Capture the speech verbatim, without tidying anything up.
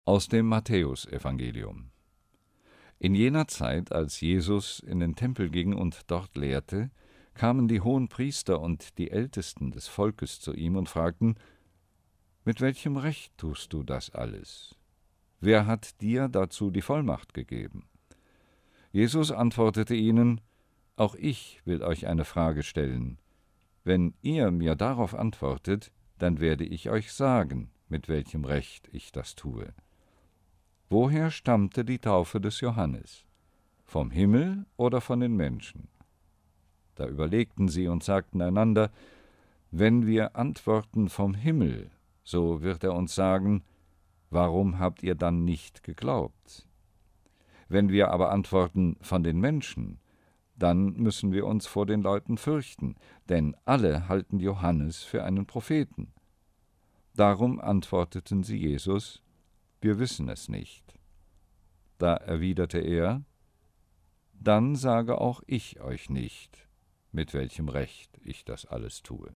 Aus dem Matthäusevangelium. In jener Zeit, als Jesus in den Tempel ging und dort lehrte, kamen die Hohenpriester und die Ältesten des Volkes zu ihm und fragten: Mit welchem Recht tust du das alles? Wer hat dir dazu die Vollmacht gegeben? Jesus antwortete ihnen: Auch ich will euch eine Frage stellen. Wenn ihr mir darauf antwortet, dann werde ich euch sagen, mit welchem Recht ich das tue. Woher stammte die Taufe des Johannes? Vom Himmel oder von den Menschen? Da überlegten sie und sagten einander: Wenn wir antworten vom Himmel, so wird er uns sagen: Warum habt ihr dann nicht geglaubt? Wenn wir aber antworten von den Menschen, dann müssen wir uns vor den Leuten fürchten, denn alle halten Johannes für einen Propheten. Darum antworteten sie Jesus: Wir wissen es nicht. Da erwiderte er: Dann sage auch ich euch nicht, mit welchem Recht ich das alles tue.